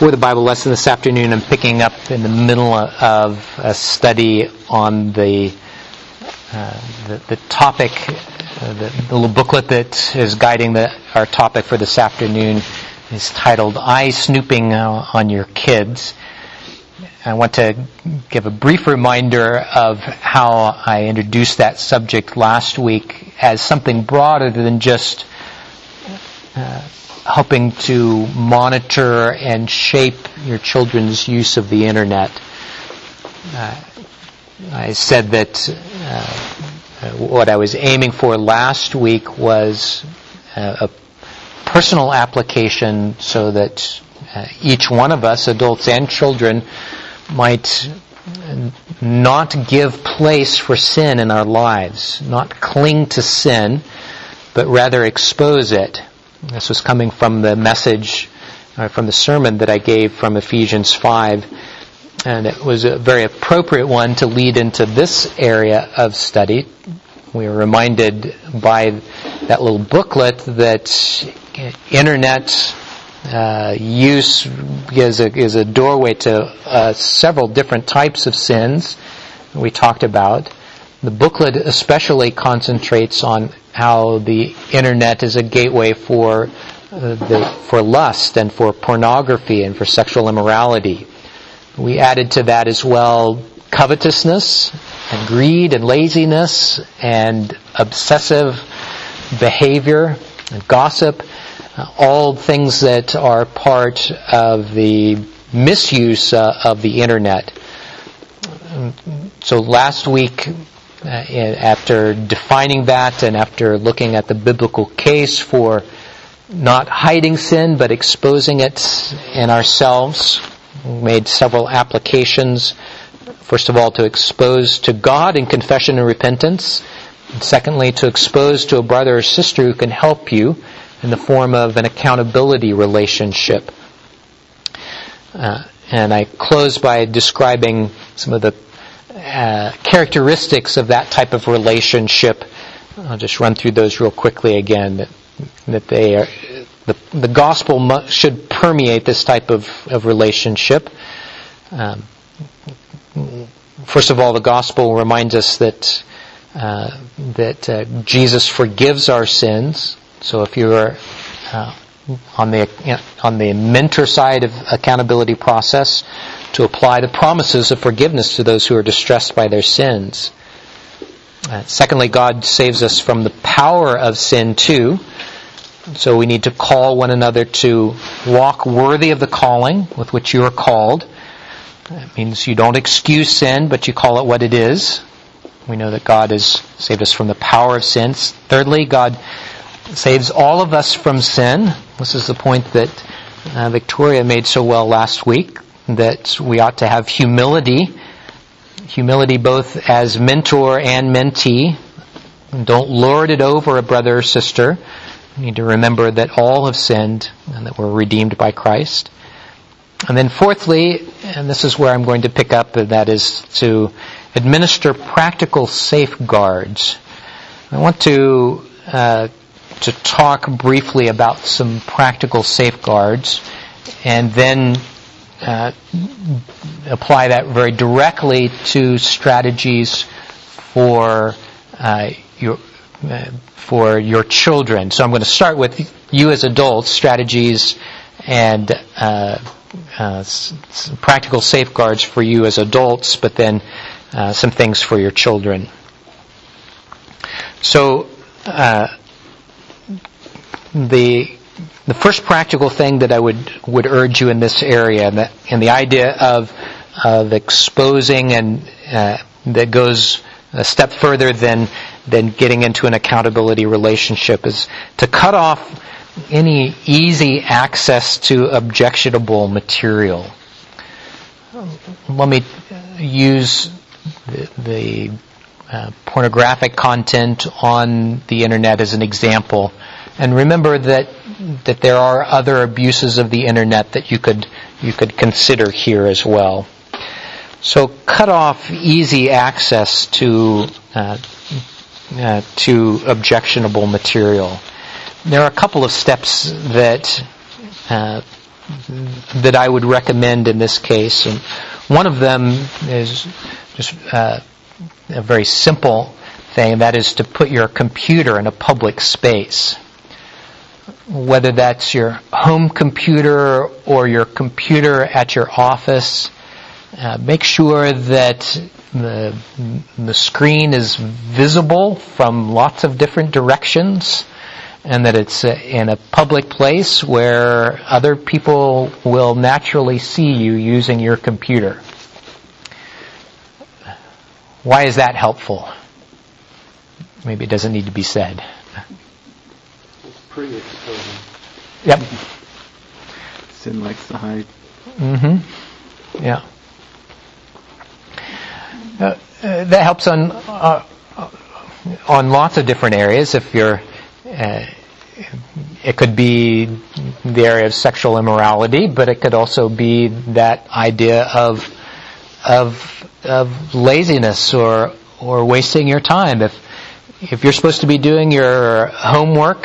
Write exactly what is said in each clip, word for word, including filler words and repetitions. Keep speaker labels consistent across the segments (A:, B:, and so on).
A: For the Bible lesson this afternoon, I'm picking up in the middle of a study on the uh, the, the topic, uh, the, the little booklet that is guiding the, our topic for this afternoon is titled "Eye Snooping uh, on Your Kids." I want to give a brief reminder of how I introduced that subject last week as something broader than just uh, helping to monitor and shape your children's use of the internet. Uh, I said that uh, what I was aiming for last week was uh, a personal application so that uh, each one of us, adults and children, might not give place for sin in our lives, not cling to sin, but rather expose it. This was coming from the message, uh, from the sermon that I gave from Ephesians five, and it was a very appropriate one to lead into this area of study. We were reminded by that little booklet that internet uh, use is a, is a doorway to uh, several different types of sins we talked about. The booklet especially concentrates on how the internet is a gateway for uh, the for lust and for pornography and for sexual immorality. We added to that as well covetousness and greed and laziness and obsessive behavior and gossip, uh, all things that are part of the misuse uh, of the internet. So last week, Uh, after defining that and after looking at the biblical case for not hiding sin but exposing it in ourselves, we made several applications. First of all, to expose to God in confession and repentance. And secondly, to expose to a brother or sister who can help you in the form of an accountability relationship. Uh, and I close by describing some of the Uh, characteristics of that type of relationship. I'll just run through those real quickly again. That, that they are the, the gospel mu- should permeate this type of, of relationship. Um, first of all, the gospel reminds us that uh, that uh, Jesus forgives our sins. So if you are uh, on the on the mentor side of accountability process, to apply the promises of forgiveness to those who are distressed by their sins. Uh, secondly, God saves us from the power of sin too. So we need to call one another to walk worthy of the calling with which you are called. That means you don't excuse sin, but you call it what it is. We know that God has saved us from the power of sin. Thirdly, God saves all of us from sin. This is the point that uh, Victoria made so well last week, that we ought to have humility, humility both as mentor and mentee. Don't lord it over a brother or sister. We need to remember that all have sinned and that we're redeemed by Christ. And then fourthly, and this is where I'm going to pick up, and that is to administer practical safeguards. I want to uh, to talk briefly about some practical safeguards, and then Uh, apply that very directly to strategies for uh, your uh, for your children. So I'm going to start with you as adults, strategies and uh, uh, some practical safeguards for you as adults, but then uh, some things for your children. So uh, the The first practical thing that I would, would urge you in this area, and the, and the idea of, of exposing and uh, that goes a step further than than getting into an accountability relationship, is to cut off any easy access to objectionable material. Let me use the, the uh, pornographic content on the internet as an example. And remember that that there are other abuses of the internet that you could you could consider here as well. So cut off easy access to uh, uh, to objectionable material. There are a couple of steps that uh, that I would recommend in this case. And one of them is just uh, a very simple thing, and that is to put your computer in a public space. Whether that's your home computer or your computer at your office, uh, make sure that the, the screen is visible from lots of different directions, and that it's in a public place where other people will naturally see you using your computer. Why is that helpful? Maybe it doesn't need to be said.
B: It's pretty exposing.
A: Yep.
B: Sin likes to hide.
A: Mm-hmm. Yeah. Uh, uh, that helps on uh, on lots of different areas. If you're Uh, it could be the area of sexual immorality, but it could also be that idea of of of laziness or or wasting your time. If if you're supposed to be doing your homework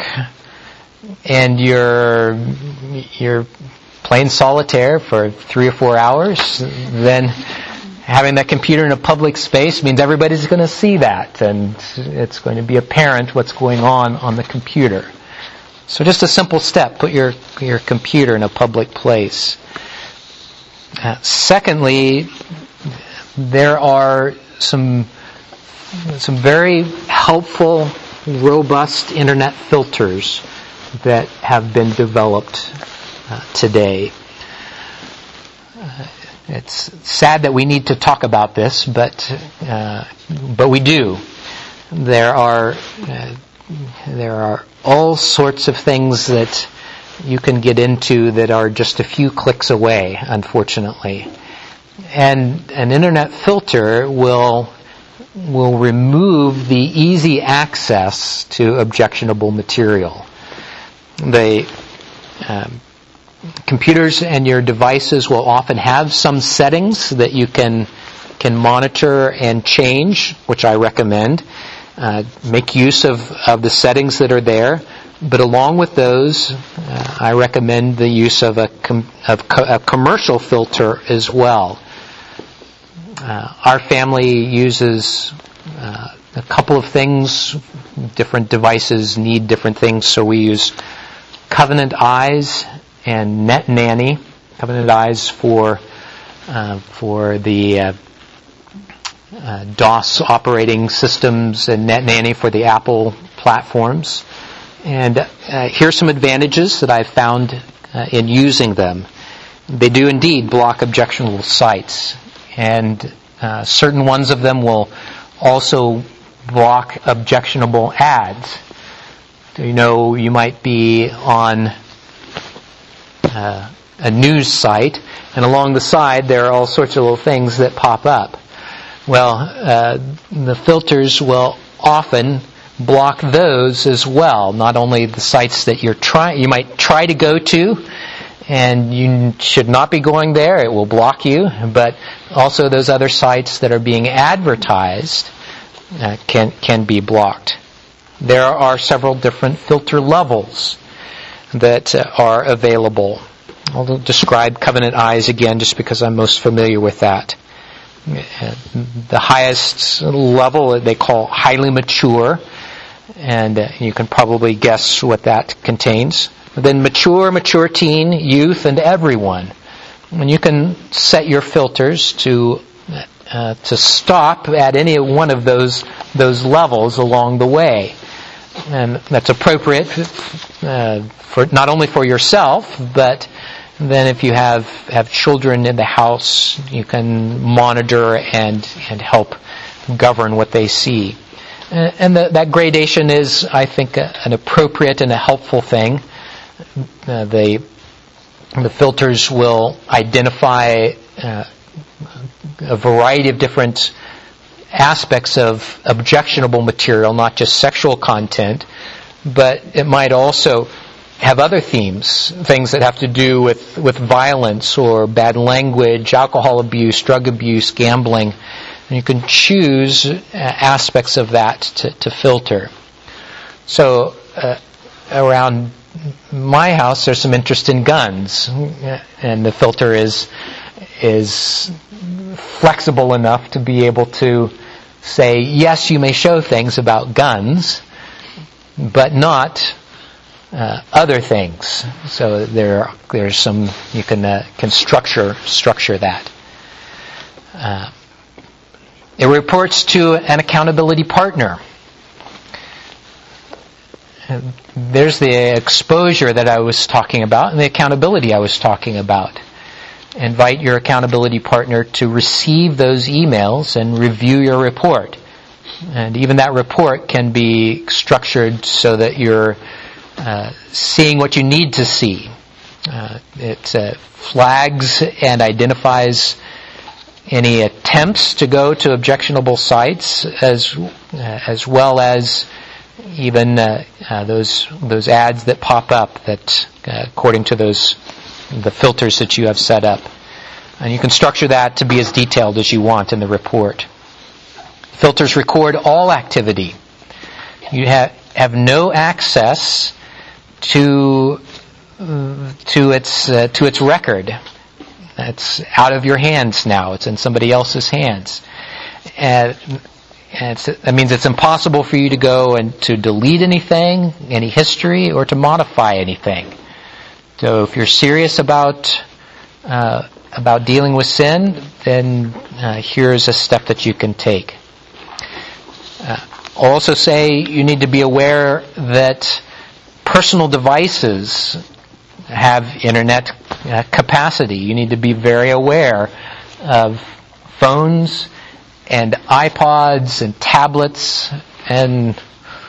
A: and you're you're playing solitaire for three or four hours, then having that computer in a public space means everybody's going to see that, and it's going to be apparent what's going on on the computer. So just a simple step, put your your computer in a public place. Uh, secondly, there are some some very helpful, robust internet filters that have been developed uh, today. Uh, It's sad that we need to talk about this, but uh, but we do. There are uh, there are all sorts of things that you can get into that are just a few clicks away, unfortunately. And an internet filter will will remove the easy access to objectionable material. They um, Computers and your devices will often have some settings that you can can monitor and change, which I recommend. Uh, make use of, of the settings that are there, but along with those, uh, I recommend the use of a, com- of co- a commercial filter as well. Uh, our family uses uh, a couple of things. Different devices need different things, so we use Covenant Eyes and NetNanny. Covenant Eyes for uh, for the uh, uh, DOS operating systems, and NetNanny for the Apple platforms. And uh, here's some advantages that I've found uh, in using them. They do indeed block objectionable sites, and uh, certain ones of them will also block objectionable ads. So, you know, you might be on Uh, a news site, and along the side there are all sorts of little things that pop up. Well, uh, the filters will often block those as well. Not only the sites that you're trying, you might try to go to, and you should not be going there. It will block you. But also those other sites that are being advertised uh, can can be blocked. There are several different filter levels that uh, are available. I'll describe Covenant Eyes again just because I'm most familiar with that. Uh, the highest level they call highly mature, and uh, you can probably guess what that contains. Then mature, mature teen, youth, and everyone. And you can set your filters to uh, to stop at any one of those those levels along the way. And that's appropriate uh, for not only for yourself, but then if you have, have children in the house, you can monitor and and help govern what they see. And the, that gradation is, I think, a, an appropriate and a helpful thing. Uh, the the filters will identify uh, a variety of different aspects of objectionable material, not just sexual content, but it might also have other themes, things that have to do with, with violence or bad language, alcohol abuse, drug abuse, gambling. And you can choose uh, aspects of that to, to filter. So uh, around my house there's some interest in guns, and the filter is is flexible enough to be able to say, yes, you may show things about guns, but not uh, other things. So there, there's some you can uh, can structure structure that. Uh, it reports to an accountability partner. And there's the exposure that I was talking about and the accountability I was talking about. Invite your accountability partner to receive those emails and review your report. And even that report can be structured so that you're uh, seeing what you need to see. Uh, it uh, flags and identifies any attempts to go to objectionable sites, as uh, as well as even uh, uh, those those ads that pop up that, uh, according to those the filters that you have set up. And you can structure that to be as detailed as you want in the report. Filters record all activity. You have have no access to uh, to its uh, to its record. It's out of your hands now. It's in somebody else's hands. And, and it's, that means it's impossible for you to go and to delete anything, any history, or to modify anything. So if you're serious about uh, about dealing with sin, then uh, here's a step that you can take. Uh, I'll also say you need to be aware that personal devices have internet uh, capacity. You need to be very aware of phones and iPods and tablets and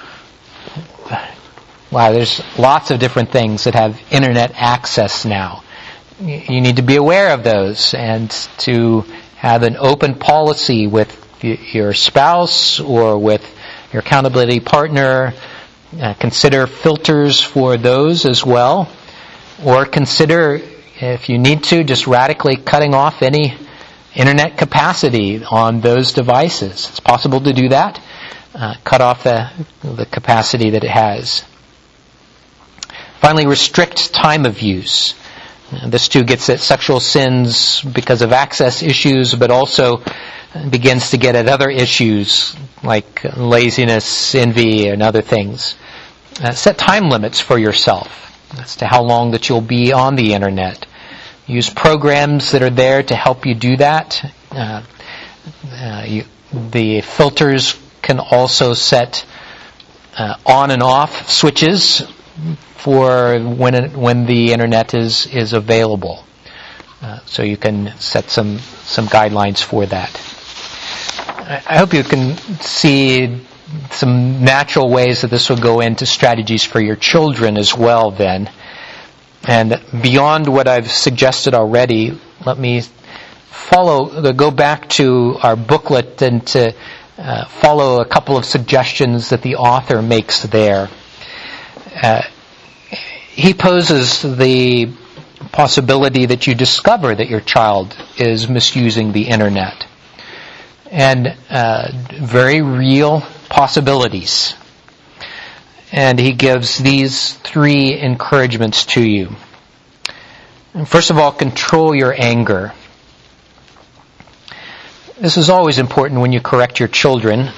A: wow, there's lots of different things that have internet access now. You need to be aware of those and to have an open policy with your spouse or with your accountability partner. Uh, consider filters for those as well. Or consider, if you need to, just radically cutting off any internet capacity on those devices. It's possible to do that. Uh, cut off the, the capacity that it has. Finally, restrict time of use. Uh, this too gets at sexual sins because of access issues, but also begins to get at other issues like laziness, envy, and other things. Uh, set time limits for yourself as to how long that you'll be on the internet. Use programs that are there to help you do that. Uh, uh, you, the filters can also set uh, on and off switches for when it, when the internet is is available. Uh, so you can set some some guidelines for that. I, I hope you can see some natural ways that this will go into strategies for your children as well then. And beyond what I've suggested already, let me follow, go back to our booklet and to uh, follow a couple of suggestions that the author makes there. Uh, he poses the possibility that you discover that your child is misusing the internet. And uh, very real possibilities. And he gives these three encouragements to you. First of all, control your anger. This is always important when you correct your children.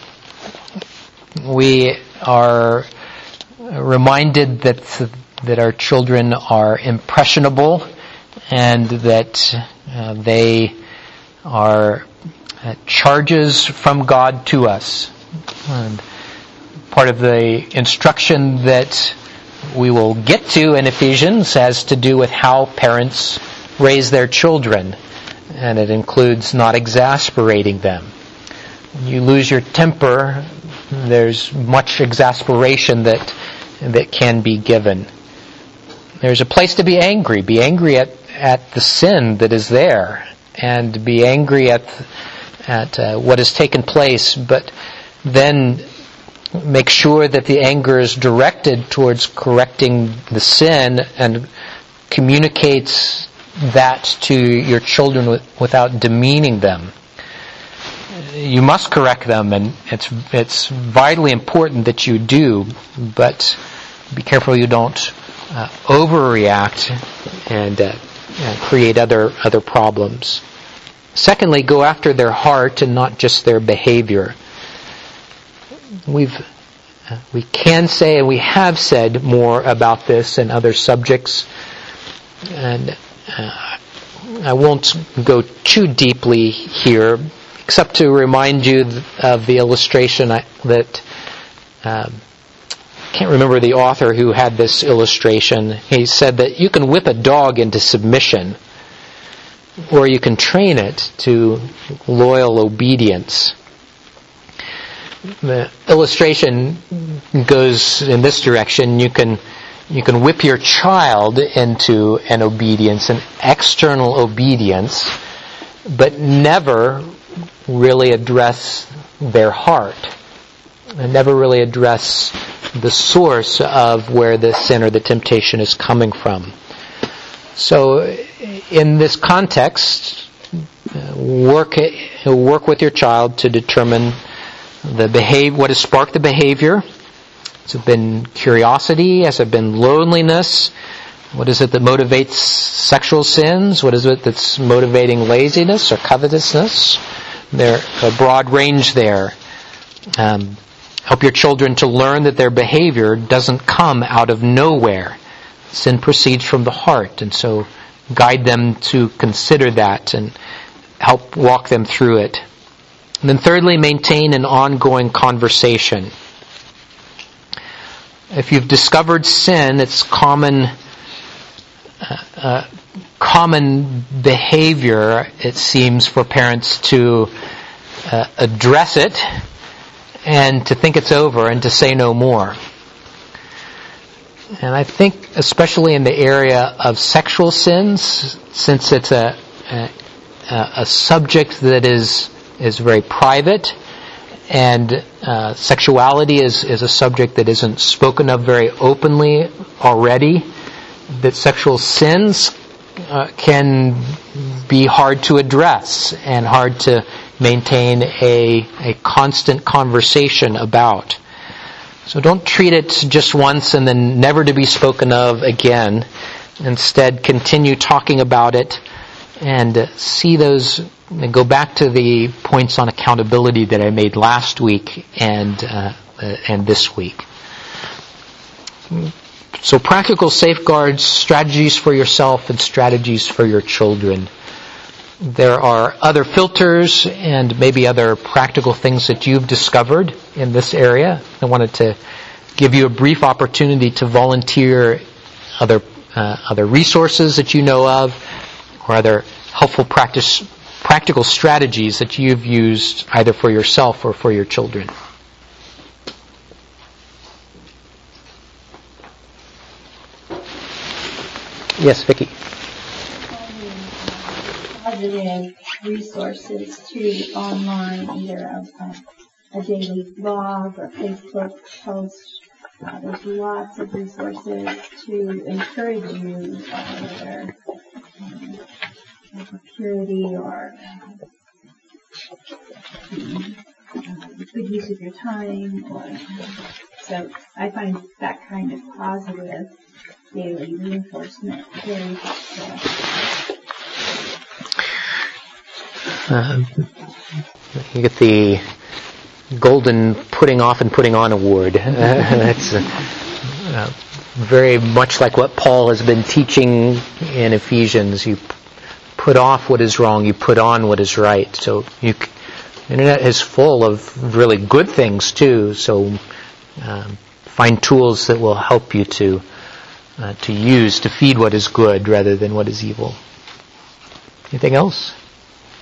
A: We are reminded that that our children are impressionable and that uh, they are uh, charges from God to us. And part of the instruction that we will get to in Ephesians has to do with how parents raise their children. And it includes not exasperating them. When you lose your temper, there's much exasperation that that can be given. There's a place to be angry. Be angry at, at the sin that is there. And be angry at, at uh, what has taken place. But then make sure that the anger is directed towards correcting the sin and communicates that to your children with, without demeaning them. You must correct them, and it's it's vitally important that you do, but be careful you don't uh, overreact and uh, uh, create other other problems. Secondly, go after their heart and not just their behavior. We've uh, we can say, and we have said more about this and other subjects, and uh, I won't go too deeply here, except to remind you of the illustration I, that um, I can't remember the author who had this illustration. He said that you can whip a dog into submission, or you can train it to loyal obedience. The illustration goes in this direction. You can you can whip your child into an obedience, an external obedience, but never really address their heart, and never really address the source of where the sin or the temptation is coming from. So, in this context, work work with your child to determine the behave, what has sparked the behavior. Has it been curiosity? Has it been loneliness? What is it that motivates sexual sins? What is it that's motivating laziness or covetousness? There's a broad range there. Um, help your children to learn that their behavior doesn't come out of nowhere. Sin proceeds from the heart, and so guide them to consider that and help walk them through it. And then thirdly, maintain an ongoing conversation. If you've discovered sin, it's common uh, uh, common behavior, it seems, for parents to uh, address it and to think it's over and to say no more. And I think, especially in the area of sexual sins, since it's a a, a subject that is is very private, and uh, sexuality is is a subject that isn't spoken of very openly already, that sexual sins uh, can be hard to address and hard to maintain a a constant conversation about. So don't treat it just once and then never to be spoken of again. Instead, continue talking about it and see those, and go back to the points on accountability that I made last week and uh, and this week. So practical safeguards, strategies for yourself and strategies for your children. There are other filters and maybe other practical things that you've discovered in this area. I wanted to give you a brief opportunity to volunteer other uh, other resources that you know of, or other helpful practice, practical strategies that you've used either for yourself or for your children. Yes, Vicki.
C: Positive resources to online, either of uh, a daily blog or Facebook post. Uh, there's lots of resources to encourage you, uh, whether um, for purity or um, good use of your time. Or, so I find that kind of positive daily reinforcement very helpful.
A: Uh, you get the golden putting off and putting on award. That's uh, uh, very much like what Paul has been teaching in Ephesians. You put off what is wrong, you put on what is right. So you, the internet is full of really good things too. So um, find tools that will help you to uh, to use to feed what is good rather than what is evil. Anything else?